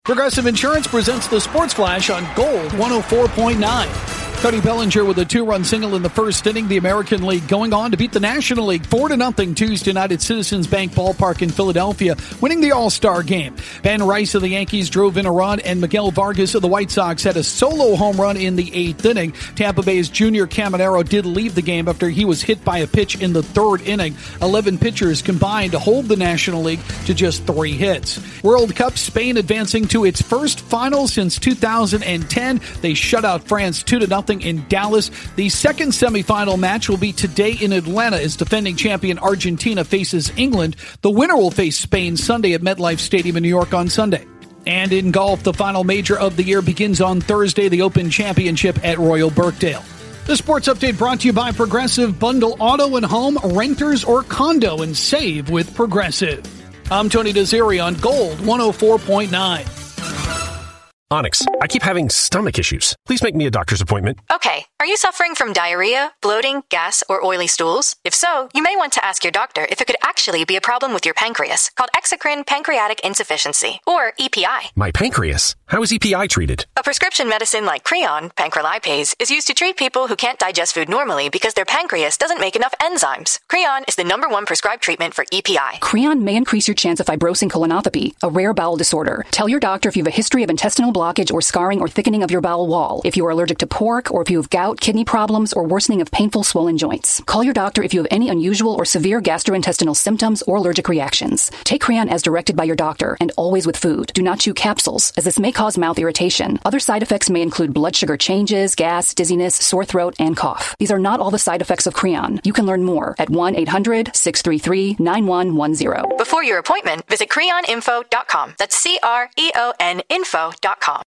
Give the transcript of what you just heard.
Progressive Insurance presents the Sports Flash on Gold 104.9. Cody Bellinger with a two-run single in the first inning. The American League going on to beat the National League 4-0 Tuesday night at Citizens Bank Ballpark in Philadelphia, winning the All-Star game. Ben Rice of the Yankees drove in a run, and Miguel Vargas of the White Sox had a solo home run in the eighth inning. Tampa Bay's Junior Caminero did leave the game after he was hit by a pitch in the third inning. 11 pitchers combined to hold the National League to just 3 hits. World Cup, Spain advancing to its first final since 2010. They shut out France 2-0 in Dallas. The second semifinal match will be today in Atlanta as defending champion Argentina faces England. The winner will face Spain Sunday at MetLife Stadium in New York on Sunday. And in golf, the final major of the year begins on Thursday, the Open Championship at Royal Birkdale. The sports update brought to you by Progressive. Bundle auto and home, renters or condo, and save with Progressive. I'm Tony Desiri on Gold 104.9. Onyx, I keep having stomach issues. Please make me a doctor's appointment. Okay, are you suffering from diarrhea, bloating, gas, or oily stools? If so, you may want to ask your doctor if it could actually be a problem with your pancreas, called exocrine pancreatic insufficiency, or EPI. My pancreas? How is EPI treated? A prescription medicine like Creon, pancrelipase, is used to treat people who can't digest food normally because their pancreas doesn't make enough enzymes. Creon is the #1 prescribed treatment for EPI. Creon may increase your chance of fibrosing colonopathy, a rare bowel disorder. Tell your doctor if you have a history of intestinal blockage or scarring or thickening of your bowel wall, if you are allergic to pork, or if you have gout, kidney problems, or worsening of painful swollen joints. Call your doctor if you have any unusual or severe gastrointestinal symptoms or allergic reactions. Take Creon as directed by your doctor, and always with food. Do not chew capsules, as this may cause mouth irritation. Other side effects may include blood sugar changes, gas, dizziness, sore throat, and cough. These are not all the side effects of Creon. You can learn more at 1-800-633-9110. Before your appointment, visit creoninfo.com. That's CREON info.com.